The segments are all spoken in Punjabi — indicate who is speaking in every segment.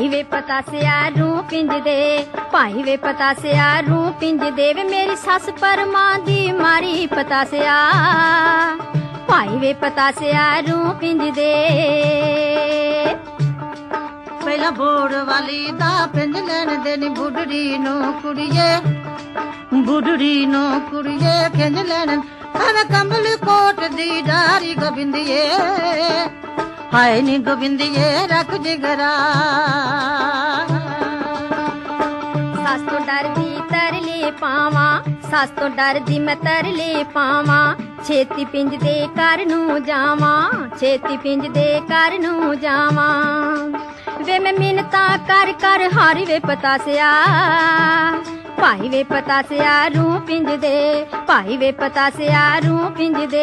Speaker 1: ਭਾਈ ਵੇ ਪਤਾ ਸਿਆ ਰੂ ਪਿੰਜ ਦੇ, ਭਾਈ ਵੇ ਪਤਾ ਸਿਆ ਰੂ ਪਿੰਜ ਦੇ ਵੇ ਮੇਰੀ ਸੱਸ ਪਰਮਾਂ ਦੀ ਮਾਰੀ ਪਤਾ ਸਿਆ, ਭਾਈ ਵੇ ਪਤਾ ਸਿਆ ਰੂ ਪਿੰਜ ਦੇ।
Speaker 2: ਪਹਿਲਾਂ ਬੋੜ ਵਾਲੀ ਦਾ ਪਿੰਜ ਲੈਣ ਦੇ ਨੀ ਬੁੱਢੜੀ ਨੂੰ ਕੁੜੀਏ, ਬੁੱਢੜੀ ਨੂੰ ਕੁੜੀਏ ਖਿੰਜ ਲੈਣ ਐਵੇਂ ਕੰਬਲ ਕੋਟ ਦੀ ਡਾਰੀ ਗੋਬਿੰਦੀਏ, ਹਾਏ ਨੀ ਗੋਬਿੰਦੀਏ ਰੱਖ ਜਿਗਰਾ।
Speaker 1: ਸੱਸ ਤੋਂ ਡਰਦੀ ਤਰਲੇ ਪਾਵਾਂ, ਸੱਸ ਤੋਂ ਡਰਦੀ ਮੈਂ ਤਰਲੇ ਪਾਵਾਂ, ਛੇਤੀ ਪਿੰਜ ਦੇ ਘਰ ਨੂੰ ਜਾਵਾਂ, ਛੇਤੀ ਪਿੰਜ ਦੇ ਘਰ ਨੂੰ ਜਾਵਾਂ। ਵੇ ਮੈਂ ਮਿੰਨਤਾਂ ਕਰ ਕਰ ਹਾਰੀ ਵੇ ਪਤਾ ਸਿਆ, ਭਾਈ ਵੇ ਪਤਾ ਸਿਆ ਰੂ ਪਿੰਜ ਦੇ, ਭਾਈ ਵੇ ਪਤਾ ਸਿਆ ਰੂ ਪਿੰਜ ਦੇ।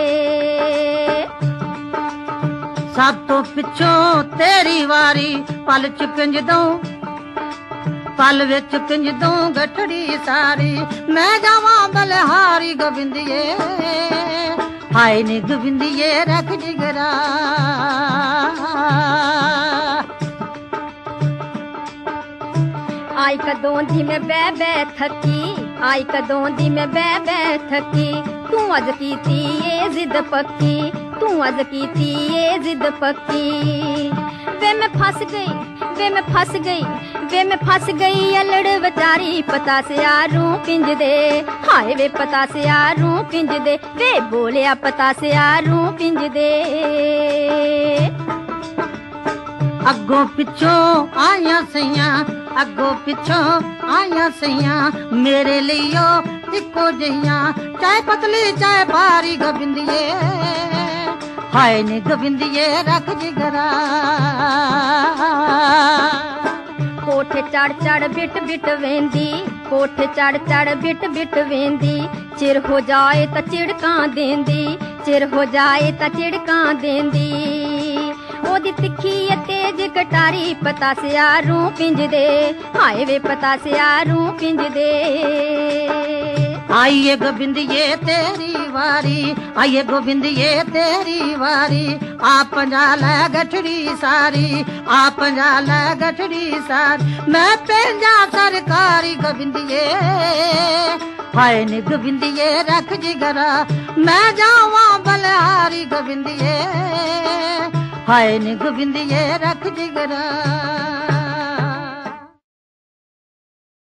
Speaker 2: ਸਭ ਤੋਂ ਪਿੱਛੋਂ ਤੇਰੀ ਵਾਰੀ ਪਲ ਚ ਪਿੰਜ ਦਊਂ, ਪਲ ਵਿੱਚ ਪਿੰਜ ਦਊਂ ਗਠੜੀ ਸਾਰੀ, ਮੈਂ ਜਾਵਾਂ ਬਲਹਾਰੀ ਗੋਬਿੰਦੀਏ, ਹਾਏ ਨੀ ਗੋਬਿੰਦੀਏ ਰੱਖ ਜਿਗਰਾ।
Speaker 1: ਆਈ ਕਦੋਂ ਦੀ ਮੈਂ ਬਹਿ ਬਹਿ ਥੱਕੀ, ਆਈ ਕਦੋਂ ਦੀ ਮੈਂ ਬਹਿ ਬਹਿ ਥੱਕੀ, ਤੂੰ ਅੱਜ ਕੀਤੀ ਏ ਜ਼ਿੱਦ ਪੱਕੀ, ਤੂੰ ਅੱਜ ਕੀਤੀ ਏ ਜ਼ਿੱਦ ਪੱਕੀ। ਵੇ ਮੈਂ ਫਸ ਗਈ, ਵੇ ਮੈਂ ਫਸ ਗਈ, ਵੇ ਮੈਂ ਫਸ ਗਈ ਅਲੜ ਵਿਚਾਰੀ ਪਤਾ ਸਿਆ ਰੂ ਪਿੰਜ ਦੇ, ਹਾਏ ਵੇ ਪਤਾ ਸਿਆ ਰੂ ਪਿੰਜ ਦੇ, ਵੇ ਬੋਲਿਆ ਪਤਾ ਸਿਆ ਰੂ ਪਿੰਜ ਦੇ।
Speaker 2: ਅੱਗੋਂ ਪਿੱਛੋਂ ਆਈਆਂ ਸਈਆਂ, ਅੱਗੋਂ ਪਿੱਛੋਂ ਆਈਆਂ ਸਈਆਂ, ਮੇਰੇ ਲਈ ਉਹ ਇੱਕੋ ਜਿਹੀਆਂ, ਚਾਹੇ ਪਤਲੀ ਚਾਹੇ ਭਾਰੀ ਗੋਬਿੰਦੀਏ, ਹਾਏ ਨੀ ਗੋਬਿੰਦੀਏ ਰੱਖ ਜਿਗਰਾ।
Speaker 1: ਕੋਠੇ ਚੜ ਚੜ ਬਿਟ ਬਿਟ ਵੇਂਦੀ, ਕੋਠੇ ਚੜ ਚੜ ਬਿਟ ਬਿਟ ਵੇਂਦੀ, ਚਿਰ ਹੋ ਜਾਏ ਤਾਂ ਝਿੜਕਾਂ ਦੇਂਦੀ, ਚਿਰ ਹੋ ਜਾਏ ਤਾਂ ਝਿੜਕਾਂ ਦੇਂਦੀ। ਉਹਦੀ ਤਿੱਖੀ ਤੇਜ ਕਟਾਰੀ ਪਤਾ ਸਿਆ ਰੂ ਪਿੰਜ ਦੇ, ਹਾਏ ਵੇ ਪਤਾ ਸਿਆ ਰੂ ਪਿੰਜ ਦੇ।
Speaker 2: ਆਈਏ ਗੋਬਿੰਦੀਏ ਤੇਰੀ ਵਾਰੀ, ਆਈਏ ਗੋਬਿੰਦੀਏ ਤੇਰੀ ਵਾਰੀ, ਆ ਪੰਜਾ ਲੈ ਗਠੜੀ ਸਾਰੀ, ਆ ਪੰਜਾ ਲੈ ਗਠੜੀ ਸਾਰੀ, ਮੈਂ ਪੰਜਾ ਸਰਕਾਰੀ ਗੋਬਿੰਦੀਏ, ਹਾਏ ਨੀ ਗੋਬਿੰਦੀਏ ਰੱਖ ਜਿਗਰਾ, ਮੈਂ ਜਾਵਾਂ ਬਲਹਾਰੀ ਗੋਬਿੰਦੀਏ, ਹਾਏ ਨੀ ਗੋਬਿੰਦੀਏ ਰੱਖ ਜਿਗਰਾ।